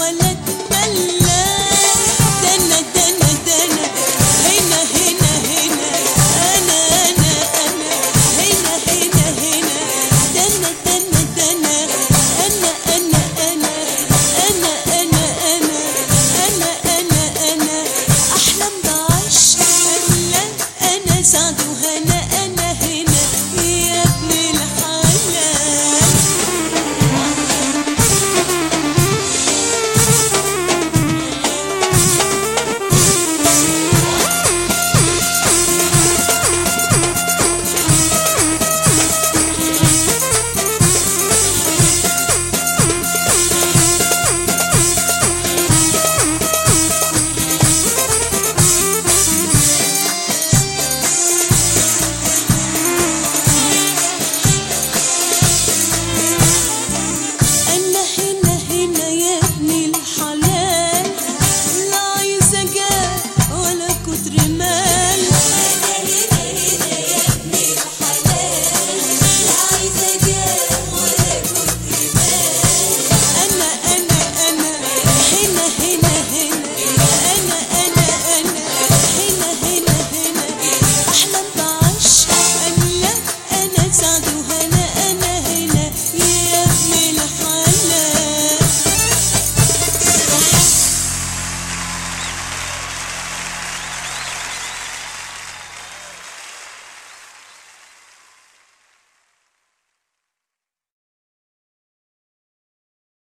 ولا تدلع. دنا دنا دنا هنا هنا هنا أنا أنا أنا هنا هنا هنا دنا دنا دنا أنا أنا أنا أنا أنا أنا أنا أنا أنا أحلم بعيش أملا أنا سعد وهنا أنا هنا يا ابن الحلال. أنا هنا هنا يا ابن الحلال لا عايزة جاه ولا كتر مال. أنا هنا هنا يا ابن الحلال لا عايزة جاه ولا كتر مال. أنا هنا هنا